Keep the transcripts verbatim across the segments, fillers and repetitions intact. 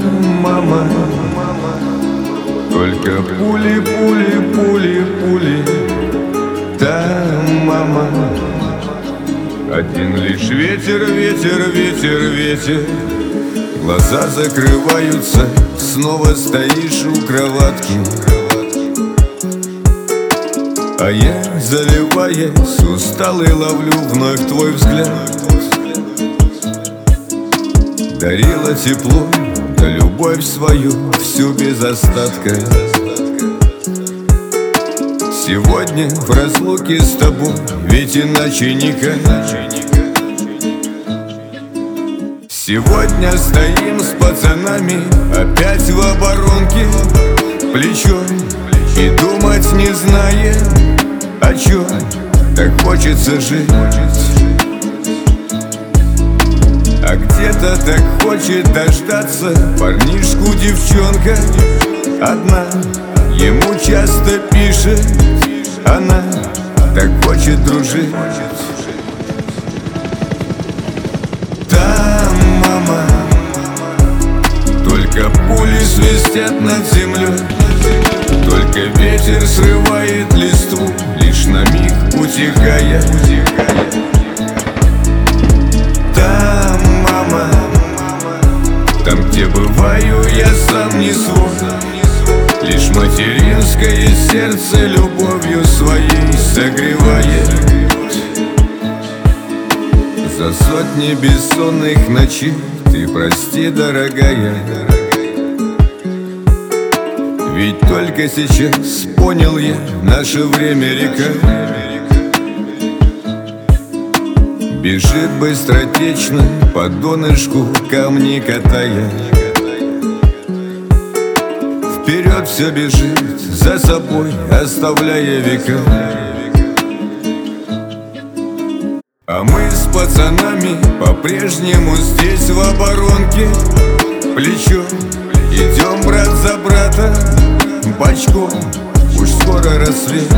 мама. Только пули, пули, пули, пули. Там, мама. Один лишь ветер, ветер, ветер, ветер. Глаза закрываются, снова стоишь у кроватки. А я, заливаясь, усталый, ловлю вновь твой взгляд. Дарила тепло, да любовь свою, всю без остатка. Сегодня в разлуке с тобой, ведь иначе никак. Сегодня стоим с пацанами, опять в оборонке, плечом, и думать не зная, о чем так хочется жить. А где-то так хочет дождаться парнишку девчонка одна. Ему часто пишет она, так хочет дружить. Там, мама, только пули свистят над землей, только ветер срывает листву, лишь на миг утихая. Там, мама, там, где бываю я сам не свой, лишь материнское сердце любовью своей согревает. За сотни бессонных ночей ты прости, дорогая, ведь только сейчас понял я, наше время река бежит быстротечно по донышку камни катая. Вперед все бежит, за собой оставляя века. А мы с пацанами по-прежнему здесь в оборонке, плечом идем брат за брата, бочком, уж скоро рассвет.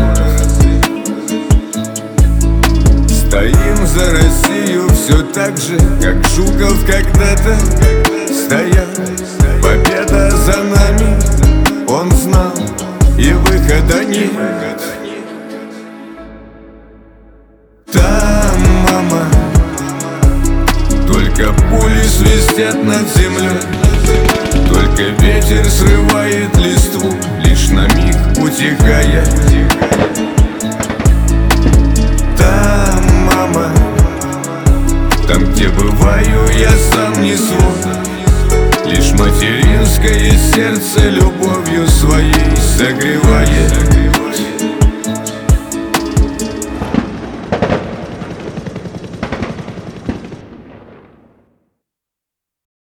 Стоим за Россию все так же, как Жуков когда-то стоял. Победа за нами, он знал, и выхода нет. Там, мама, только пули свистят над землей, только ветер срывает листву, лишь на миг утихая. Там, мама, там, где бываю я сам не свой, лишь материнское сердце любовью своей согревает.